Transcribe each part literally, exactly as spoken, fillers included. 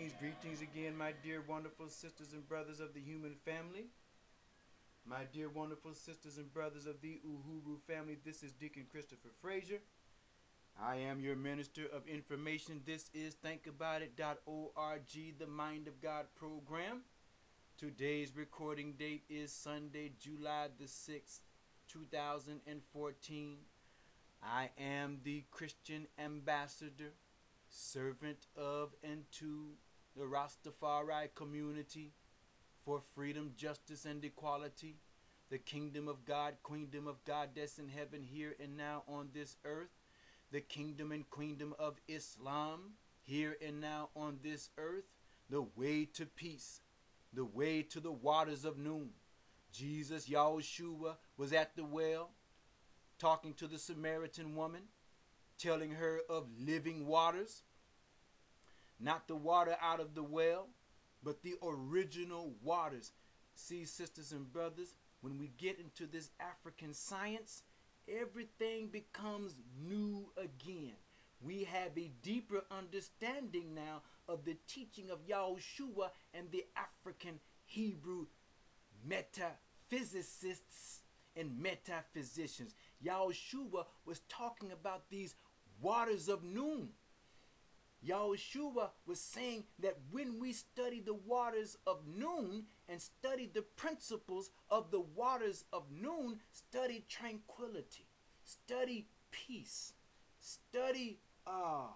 Greetings, greetings again, my dear wonderful sisters and brothers of the human family. My dear wonderful sisters and brothers of the Uhuru family, this is Deacon Christopher Frazier. I am your minister of information. This is think about it dot org, the Mind of God program. Today's recording date is Sunday, July the sixth, two thousand fourteen. I am the Christian ambassador, servant of and to the Rastafari community for freedom, justice, and equality, the kingdom of God, queendom of God that's in heaven here and now on this earth, the kingdom and queendom of Islam here and now on this earth, the way to peace, the way to the waters of noon. Jesus, Yahushua, was at the well talking to the Samaritan woman, telling her of living waters, not the water out of the well, but the original waters. See, sisters and brothers, when we get into this African science, everything becomes new again. We have a deeper understanding now of the teaching of Yahushua and the African Hebrew metaphysicists and metaphysicians. Yahushua was talking about these waters of noon. Yahushua was saying that when we study the waters of noon and study the principles of the waters of noon, study tranquility, study peace, study uh,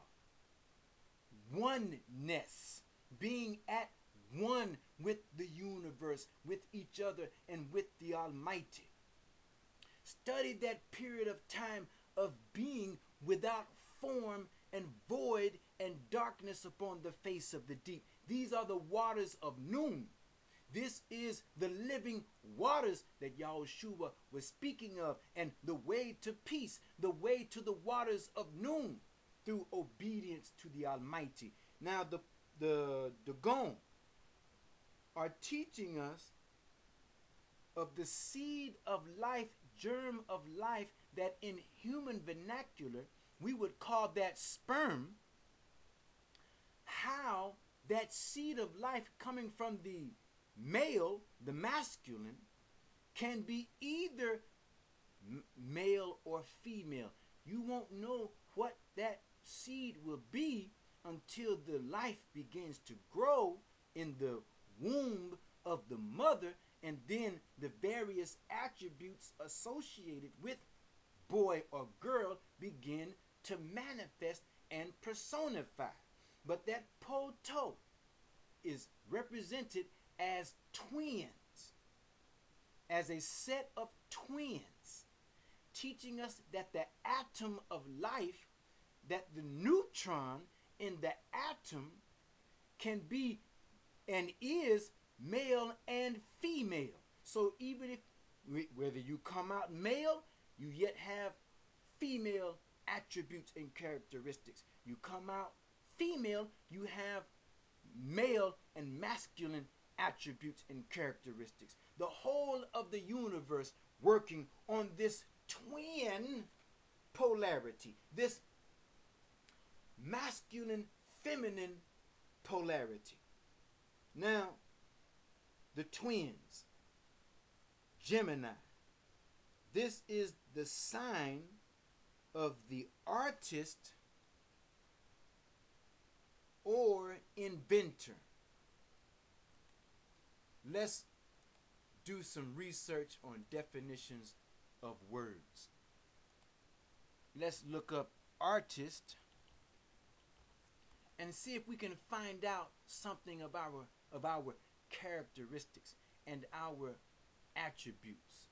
oneness, being at one with the universe, with each other, and with the Almighty. Study that period of time of being without form and void and darkness upon the face of the deep. These are the waters of noon. This is the living waters that Yahushua was speaking of, and the way to peace, the way to the waters of noon through obedience to the Almighty. Now the the the Gon are teaching us of the seed of life, germ of life, that in human vernacular we would call that sperm. How that seed of life coming from the male, the masculine, can be either m- male or female. You won't know what that seed will be until the life begins to grow in the womb of the mother, and then the various attributes associated with boy or girl begin to manifest and personify. But that poto is represented as twins, as a set of twins, teaching us that the atom of life, that the neutron in the atom can be and is male and female. So even if whether you come out male, you yet have female attributes and characteristics. You come out female, you have male and masculine attributes and characteristics. The whole of the universe working on this twin polarity, this masculine feminine polarity. Now, the twins, Gemini, this is the sign of the artist or inventor. Let's do some research on definitions of words. Let's look up artist and see if we can find out something of our of our characteristics and our attributes.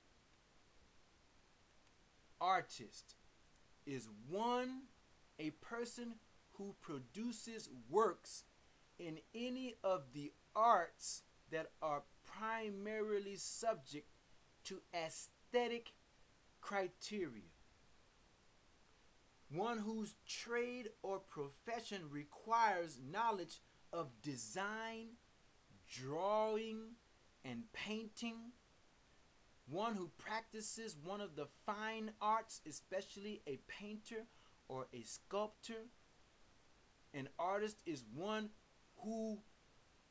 Artist is one, a person who produces works in any of the arts that are primarily subject to aesthetic criteria. One whose trade or profession requires knowledge of design, drawing, and painting. One who practices one of the fine arts, especially a painter or a sculptor. An artist is one who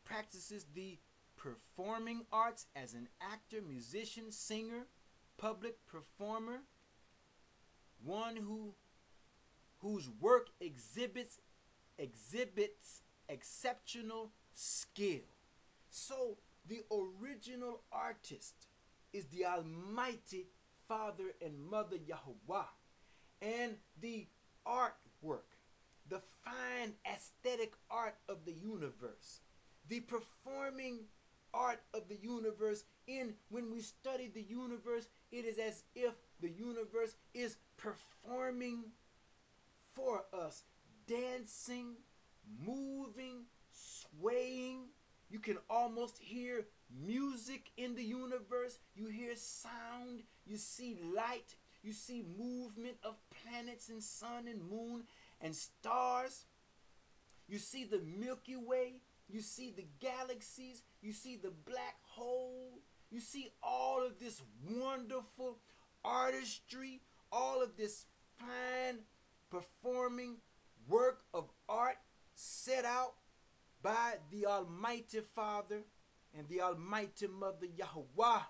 practices the performing arts as an actor, musician, singer, public performer, one who whose work exhibits exhibits exceptional skill. So the original artist is the Almighty Father and Mother Yahuwah, and the artwork, the fine aesthetic art of the universe, the performing art of the universe. In when we study the universe, it is as if the universe is performing for us, dancing, moving, swaying. You can almost hear music in the universe. You hear sound. You see light. You see movement of planets and sun and moon and stars. You see the Milky Way. You see the galaxies. You see the black hole. You see all of this wonderful artistry, all of this fine performing work of art set out by the Almighty Father and the Almighty Mother Yahuwah.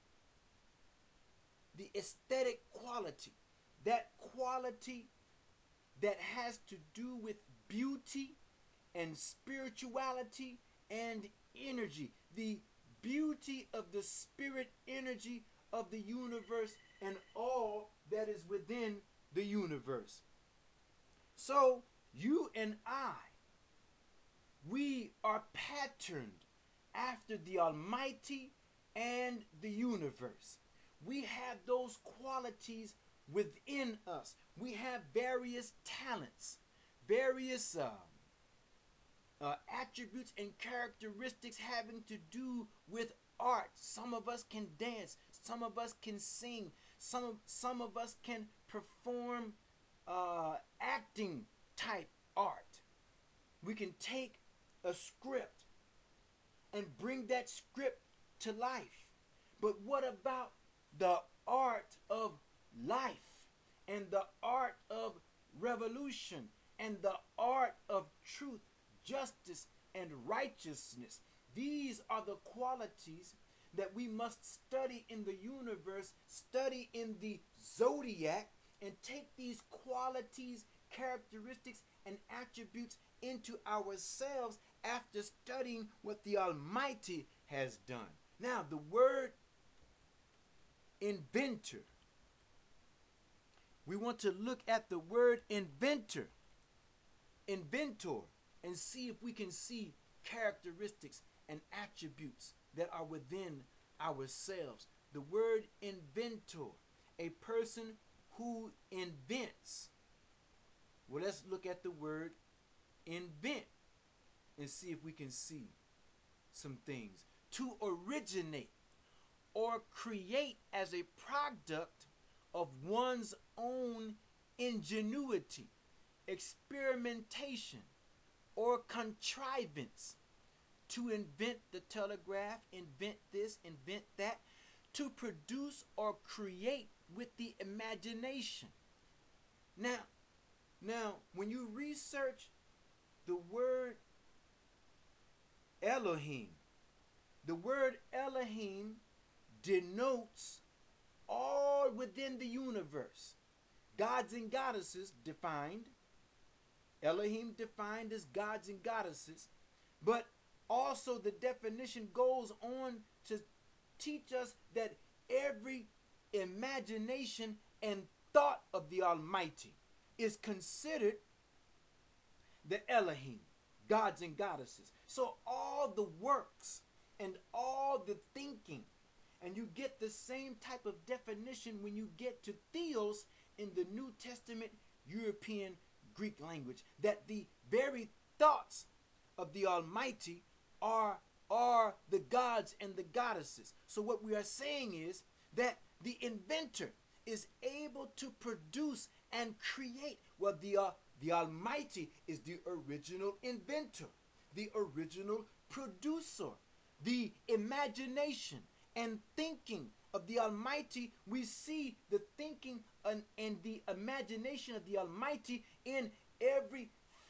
The aesthetic quality, that quality that has to do with beauty and spirituality and energy, the beauty of the spirit energy of the universe and all that is within the universe. So you and I, we are patterned after the Almighty and the universe. We have those qualities within us. We have various talents, various uh, uh, attributes and characteristics having to do with art. Some of us can dance. Some of us can sing. Some of, some of us can perform uh, acting type art. We can take a script and bring that script to life. But what about the art of life and the art of revolution and the art of truth, justice, and righteousness? These are the qualities that we must study in the universe, study in the zodiac, and take these qualities, characteristics, and attributes into ourselves after studying what the Almighty has done. Now, the word inventor. We want to look at the word inventor, inventor, and see if we can see characteristics and attributes that are within ourselves. The word inventor, a person who invents. Well, let's look at the word invent and see if we can see some things. To originate or create as a product of one's own ingenuity, experimentation, or contrivance. To invent the telegraph, invent this, invent that. To produce or create with the imagination. Now, now, when you research the word Elohim, the word Elohim denotes all within the universe. Gods and goddesses defined. Elohim defined as gods and goddesses. But also the definition goes on to teach us that every imagination and thought of the Almighty is considered the Elohim, gods and goddesses. So all the works and all the thinking, and you get the same type of definition when you get to theos in the New Testament European Greek language, that the very thoughts of the Almighty are, are the gods and the goddesses. So what we are saying is that the inventor is able to produce and create. Well, the, uh, the Almighty is the original inventor, the original producer. The imagination and thinking of the Almighty, we see the thinking and, and the imagination of the Almighty in every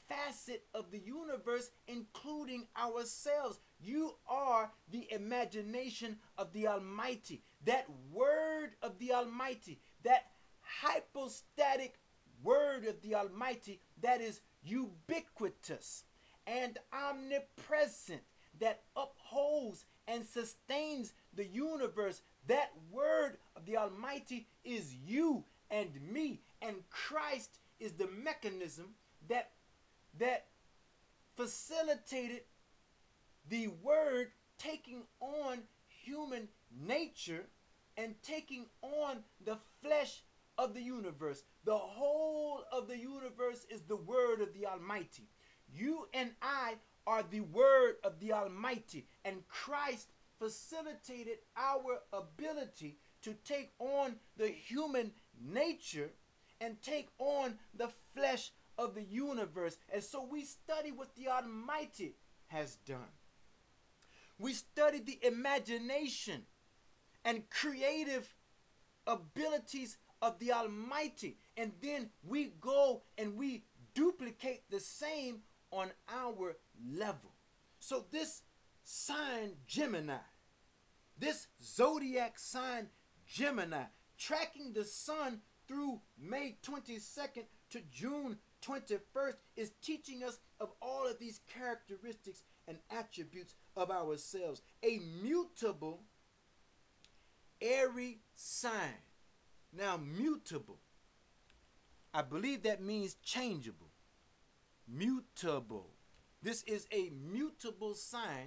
facet of the universe, including ourselves. You are the imagination of the Almighty. That word of the Almighty, that hypostatic word of the Almighty that is ubiquitous and omnipresent, that upholds and sustains the universe. That word of the Almighty is you and me, and Christ is the mechanism that that facilitated the word taking on human nature and taking on the flesh of the universe. The whole of the universe is the word of the Almighty. You and I are the word of the Almighty, and Christ facilitated our ability to take on the human nature and take on the flesh of the universe. And so we study what the Almighty has done. We study the imagination and creative abilities of the Almighty, and then we go and we duplicate the same on our level. So this sign Gemini, this zodiac sign Gemini, tracking the sun through May twenty-second to June twenty-first, is teaching us of all of these characteristics and attributes of ourselves. A mutable airy sign. Now, mutable, I believe that means changeable. Mutable. This is a mutable sign,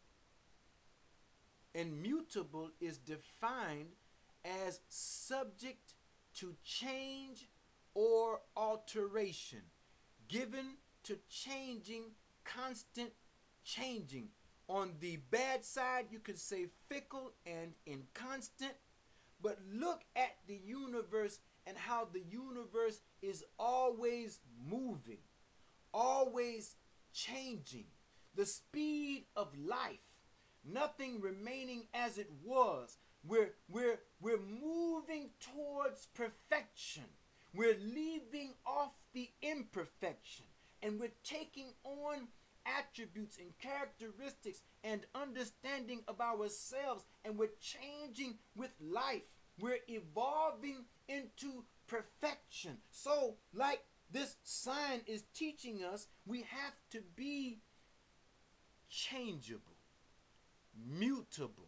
and mutable is defined as subject to change or alteration, given to changing, constant changing. On the bad side, you could say fickle and inconstant. But look at the universe and how the universe is always moving, always changing. The speed of life, nothing remaining as it was. We're, we're, we're moving towards perfection. We're leaving off the imperfection, and we're taking on attributes and characteristics and understanding of ourselves, and we're changing with life. We're evolving into perfection. So, like this sign is teaching us, we have to be changeable, mutable.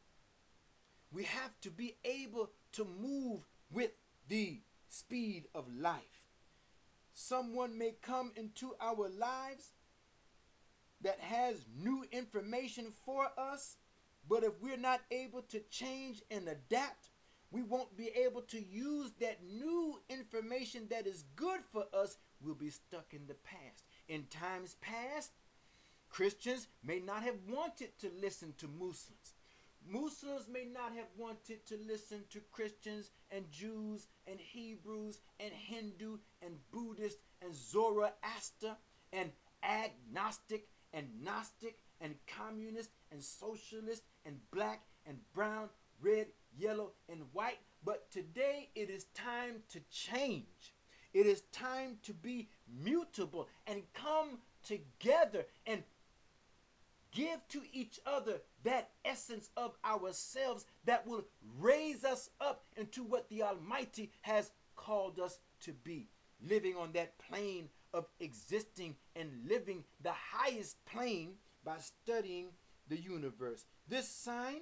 We have to be able to move with the speed of life. Someone may come into our lives that has new information for us, but if we're not able to change and adapt, we won't be able to use that new information that is good for us. We'll be stuck in the past. In times past, Christians may not have wanted to listen to Muslims. Muslims may not have wanted to listen to Christians and Jews and Hebrews and Hindu and Buddhist and Zoroaster and agnostic and Gnostic and communist and socialist and black and brown, red, yellow, and white. But today it is time to change. It is time to be mutable and come together and give to each other that essence of ourselves that will raise us up into what the Almighty has called us to be. Living on that plane of existing and living the highest plane by studying the universe. This sign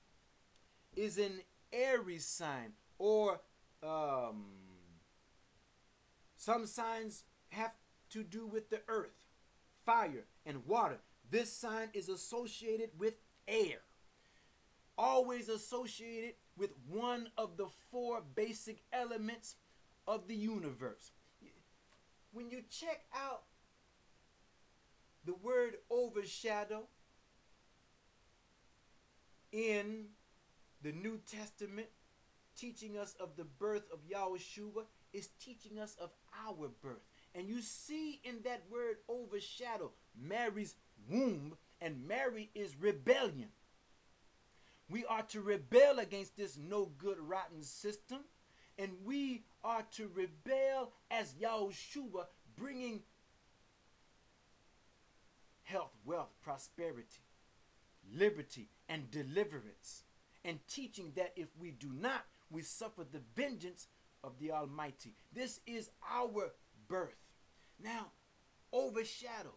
is an Aries sign, or um, some signs have to do with the earth, fire, and water. This sign is associated with air, always associated with one of the four basic elements of the universe. When you check out the word overshadow in the New Testament, teaching us of the birth of Yahushua, is teaching us of our birth. And you see in that word overshadow Mary's womb, and Mary is rebellion. We are to rebel against this no good rotten system, and we are to rebel as Yahushua, bringing health, wealth, prosperity, liberty, and deliverance, and teaching that if we do not, we suffer the vengeance of the Almighty. This is our birth. Now, overshadow,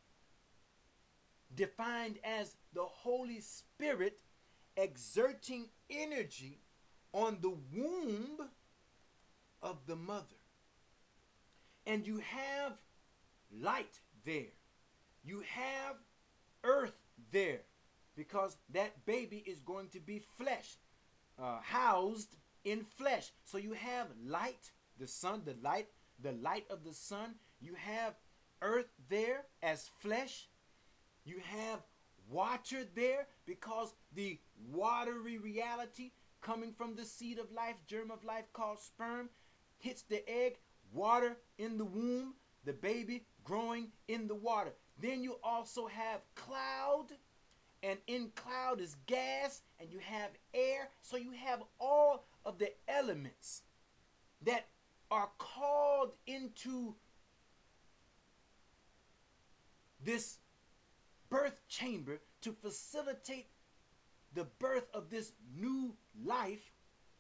defined as the Holy Spirit exerting energy on the womb of the mother. And you have light there. You have earth there, because that baby is going to be flesh, uh, housed in flesh. So you have light, the sun, the light, the light of the sun. You have earth there as flesh. You have water there, because the watery reality coming from the seed of life, germ of life called sperm, hits the egg, water in the womb, the baby growing in the water. Then you also have cloud, and in cloud is gas, and you have air. So you have all of the elements that are called into this birth chamber to facilitate the birth of this new life.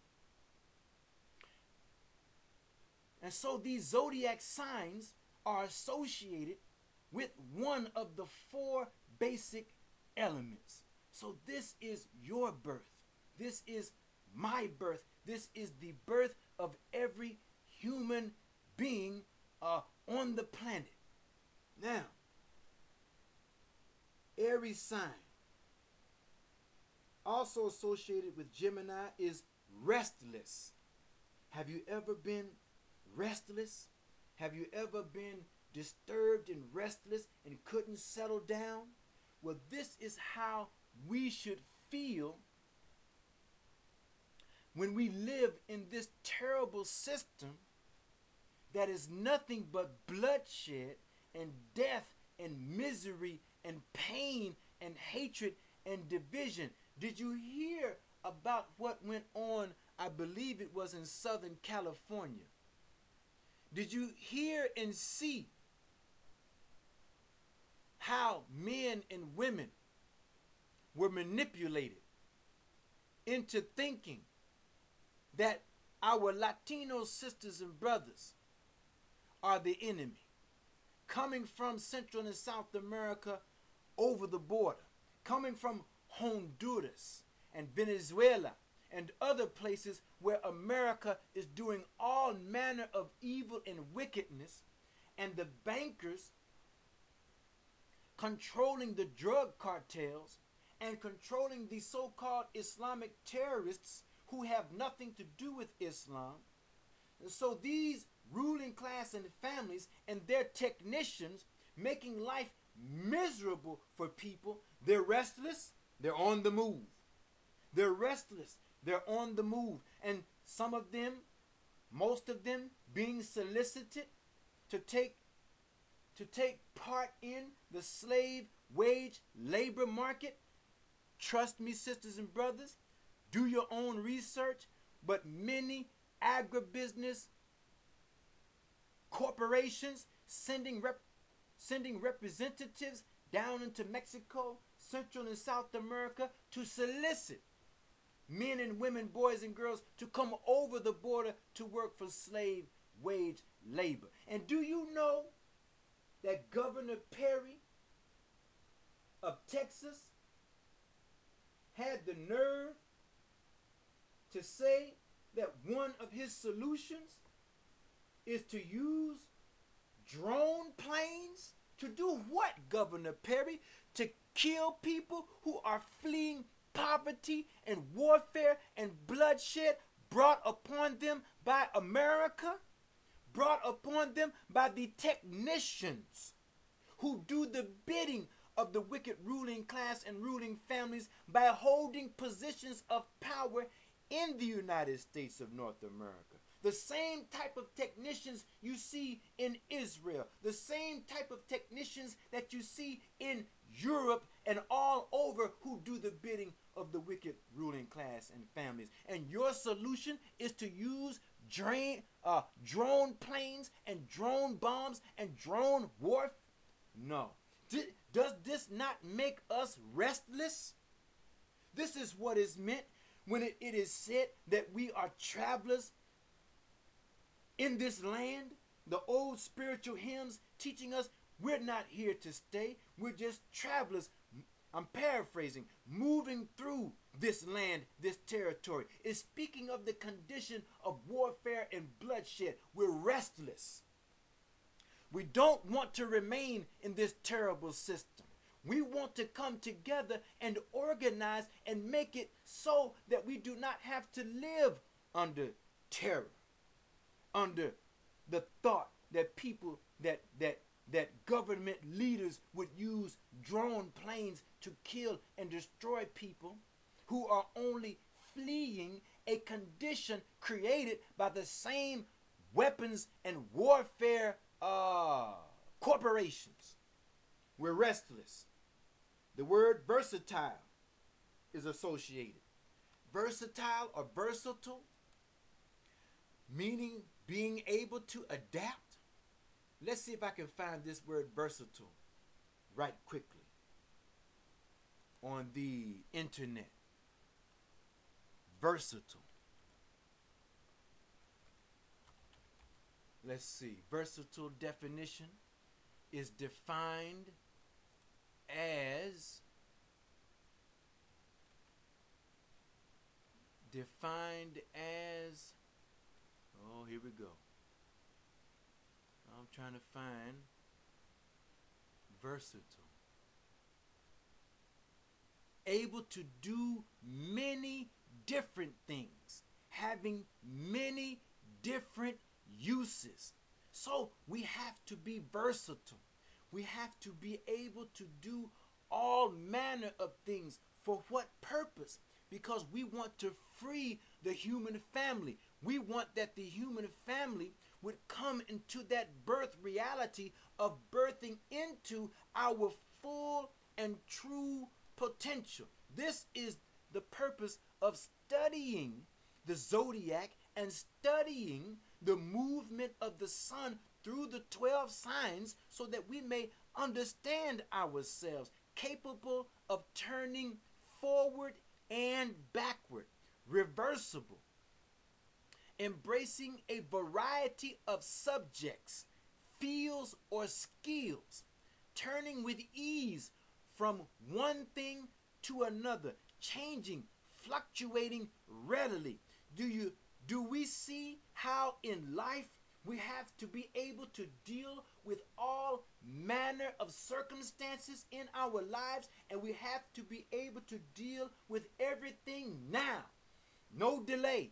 And so these zodiac signs are associated with one of the four basic elements. So this is your birth. This is my birth. This is the birth of every human being uh, on the planet. Now, Aries sign, also associated with Gemini, is restless. Have you ever been restless? Have you ever been disturbed and restless and couldn't settle down? Well, this is how we should feel when we live in this terrible system that is nothing but bloodshed and death and misery and pain and hatred and division. Did you hear about what went on? I believe it was in Southern California. Did you hear and see how men and women were manipulated into thinking that our Latino sisters and brothers are the enemy, coming from Central and South America over the border, coming from Honduras and Venezuela and other places where America is doing all manner of evil and wickedness, and the bankers controlling the drug cartels and controlling the so-called Islamic terrorists who have nothing to do with Islam. And so these ruling class and families and their technicians making life miserable for people, they're restless, they're on the move. They're restless, they're on the move. And some of them, most of them, being solicited to take to take part in the slave wage labor market. Trust me, sisters and brothers, do your own research, but many agribusiness corporations sending rep sending representatives down into Mexico, Central and South America to solicit men and women, boys and girls to come over the border to work for slave wage labor. And do you know that Governor Perry of Texas had the nerve to say that one of his solutions is to use drone planes? To do what, Governor Perry? To kill people who are fleeing poverty and warfare and bloodshed brought upon them by America, brought upon them by the technicians who do the bidding of the wicked ruling class and ruling families by holding positions of power in the United States of North America. The same type of technicians you see in Israel, the same type of technicians that you see in Europe and all over, who do the bidding of the wicked ruling class and families. And your solution is to use drain, uh, drone planes and drone bombs and drone warfare? No. D- Does this not make us restless? This is what is meant when it, it is said that we are travelers in this land. The old spiritual hymns teaching us we're not here to stay. We're just travelers. I'm paraphrasing, moving through this land, this territory. It's speaking of the condition of warfare and bloodshed. We're restless. We don't want to remain in this terrible system. We want to come together and organize and make it so that we do not have to live under terror, under the thought that people, that that that government leaders would use drone planes to kill and destroy people who are only fleeing a condition created by the same weapons and warfare uh, corporations. We're restless. The word versatile is associated. Versatile or versatile, meaning being able to adapt. Let's see if I can find this word versatile right quickly on the internet. Versatile. Let's see. Versatile definition is defined as defined as oh, here we go. I'm trying to find versatile. Able to do many different things, having many different uses. So we have to be versatile. We have to be able to do all manner of things. For what purpose? Because we want to free the human family. We want that the human family would come into that birth reality of birthing into our full and true potential. This is the purpose of studying the zodiac and studying the movement of the sun through the twelve signs so that we may understand ourselves, capable of turning forward and backward, reversible, embracing a variety of subjects, fields, or skills, turning with ease from one thing to another, changing, fluctuating readily. Do you do we see how in life we have to be able to deal with all manner of circumstances in our lives, and we have to be able to deal with everything now. No delay.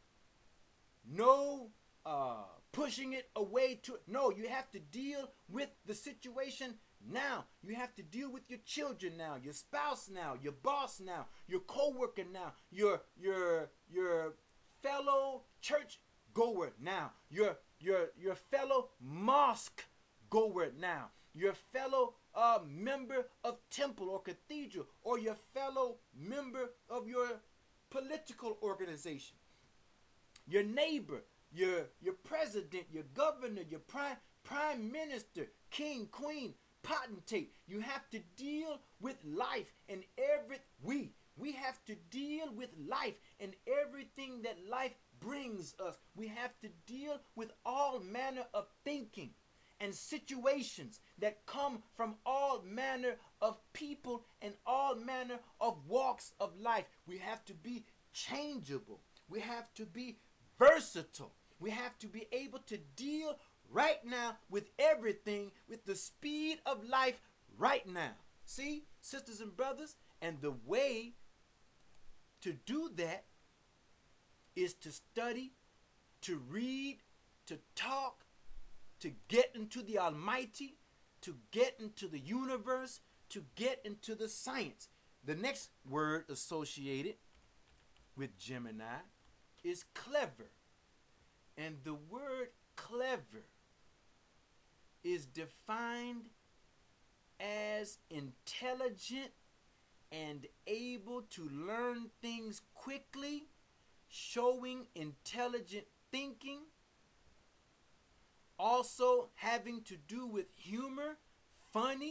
No uh, pushing it away to no, you have to deal with the situation now. You have to deal with your children now, your spouse now, your boss now, your co-worker now, your your your fellow church goer now, your your your fellow mosque goer now, your fellow uh, member of temple or cathedral, or your fellow member of your political organization, your neighbor, your your president, your governor, your prime prime minister, king, queen, potentate. You have to deal with life and every we we have to deal with life and everything that life brings us. We have to deal with all manner of thinking and situations that come from all manner of people and all manner of walks of life. We have to be changeable. We have to be versatile. We have to be able to deal right now with everything with the speed of life right now. See, sisters and brothers, and the way to do that is to study, to read, to talk, to get into the Almighty, to get into the universe, to get into the science. The next word associated with Gemini is clever. And the word clever is defined as intelligent and able to learn things quickly, showing intelligent thinking, also having to do with humor, funny,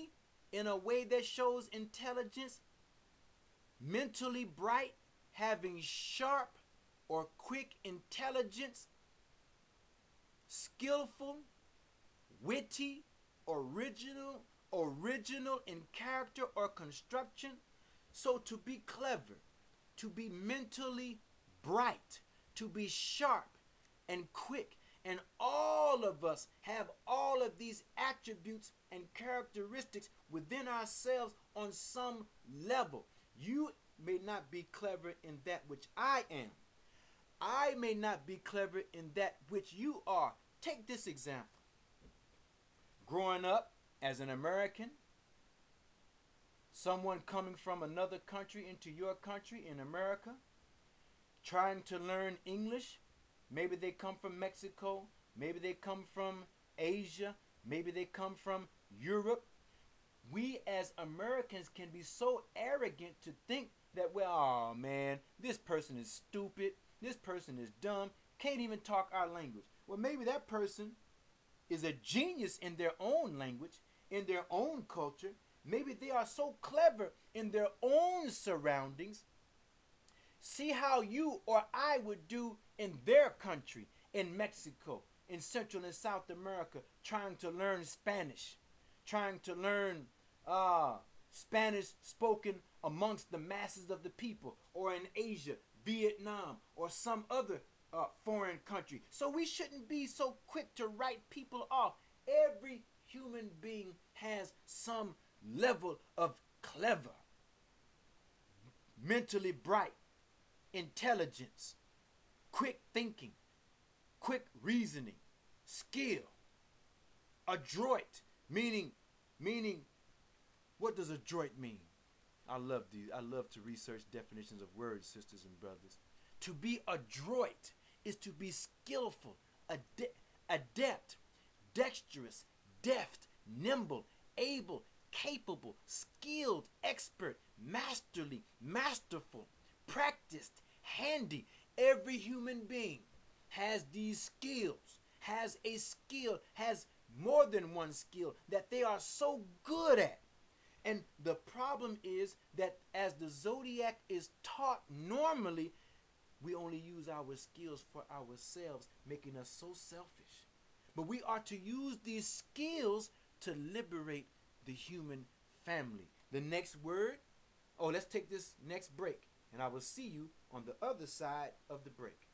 in a way that shows intelligence, mentally bright, having sharp or quick intelligence, skillful, witty, original, original in character or construction. So to be clever, to be mentally bright, to be sharp and quick, and all of us have all of these attributes and characteristics within ourselves on some level. You may not be clever in that which I am. I may not be clever in that which you are. Take this example. Growing up as an American, someone coming from another country into your country in America, trying to learn English. Maybe they come from Mexico. Maybe they come from Asia. Maybe they come from Europe. We as Americans can be so arrogant to think that, well, oh man, this person is stupid. This person is dumb. Can't even talk our language. Well, maybe that person is a genius in their own language, in their own culture. Maybe they are so clever in their own surroundings. See how you or I would do in their country, in Mexico, in Central and South America, trying to learn Spanish, trying to learn uh, Spanish spoken amongst the masses of the people, or in Asia, Vietnam, or some other uh, foreign country. So we shouldn't be so quick to write people off. Every human being has some level of clever, mentally bright, intelligence, quick thinking, quick reasoning, skill, adroit, meaning, meaning, what does adroit mean? I love these. I love to research definitions of words, sisters and brothers. To be adroit is to be skillful, ade- adept, dexterous, deft, nimble, able, capable, skilled, expert, masterly, masterful, practiced, handy. Every human being has these skills, has a skill, has more than one skill that they are so good at. And the problem is that as the zodiac is taught normally, we only use our skills for ourselves, making us so selfish. But we are to use these skills to liberate the human family. The next word, oh, let's take this next break, and I will see you on the other side of the break.